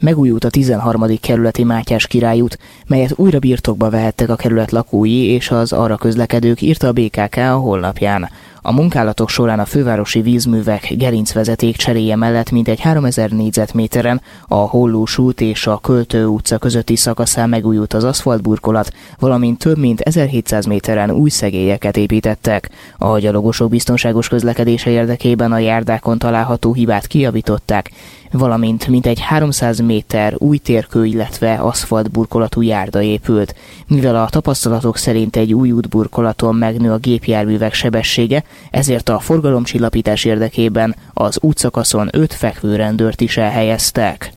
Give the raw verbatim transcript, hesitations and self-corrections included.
Megújult a tizenharmadik kerületi Mátyás Király út, melyet újra birtokba vehettek a kerület lakói és az arra közlekedők, írta a bé ká ká a honlapján. A munkálatok során a fővárosi vízművek gerincvezeték cseréje mellett mintegy háromezer négyzetméteren a Hollós út és a Költő utca közötti szakaszán megújult az aszfaltburkolat, valamint több mint ezerhétszáz méteren új szegélyeket építettek. A gyalogosok biztonságos közlekedése érdekében a járdákon található hibát kijavították, valamint mintegy háromszáz méter új térkő, illetve aszfaltburkolatú járda épült. Mivel a tapasztalatok szerint egy új útburkolaton megnő a gépjárművek sebessége, ezért a forgalomcsillapítás érdekében az útszakaszon öt fekvőrendőrt is elhelyeztek.